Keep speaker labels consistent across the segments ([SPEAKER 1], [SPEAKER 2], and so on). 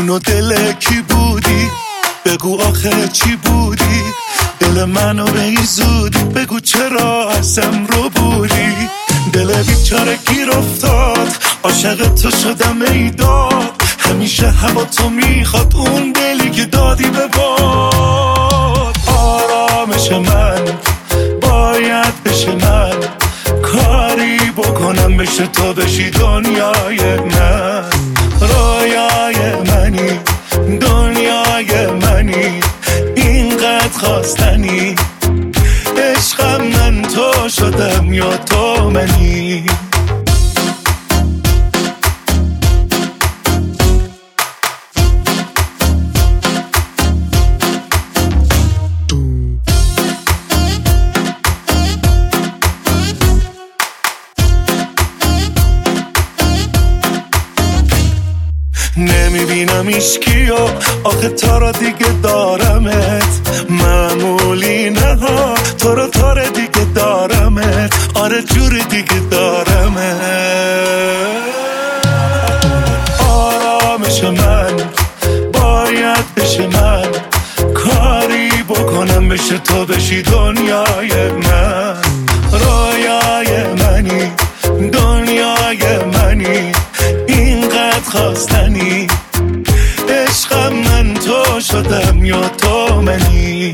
[SPEAKER 1] و دل کی بودی؟ بگو آخه چی بودی؟ دل منو به این زودی بگو چرا ازم رو بودی؟ دل بیچاره گیر افتاد عاشق تو شدم ای داد، همیشه هوا تو میخواد اون دلی که دادی به باد. آرامش من باید بشه، من کاری بکنم بشه تو بشی دنیای من. رویای منی دنیای منی اینقدر خواستنی، عشقم من تو شدم یا تو منی. نمیبینم ایشکیو آخه تا را دیگه دارمت، معمولی نه ها تو را تاره دیگه دارمت، آره جوری دیگه دارمت. آرامش من باید بشه، من کاری بکنم بشه تو بشی دنیای من. رویای منی دنیای منی اینقدر خواستنی، عشقم من تو شدم یا تو منی.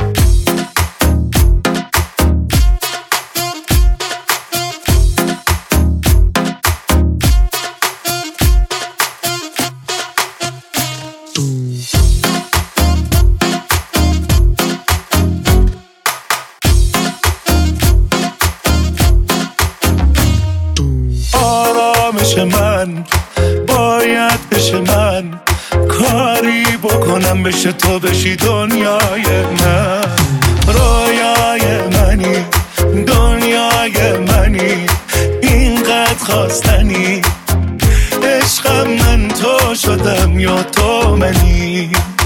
[SPEAKER 1] آرامش من باید بشه، من کاری بکنم بشه تو بشی دنیای من. رویای منی دنیای منی اینقدر خواستنی، عشقم من تو شدم یا تو منی.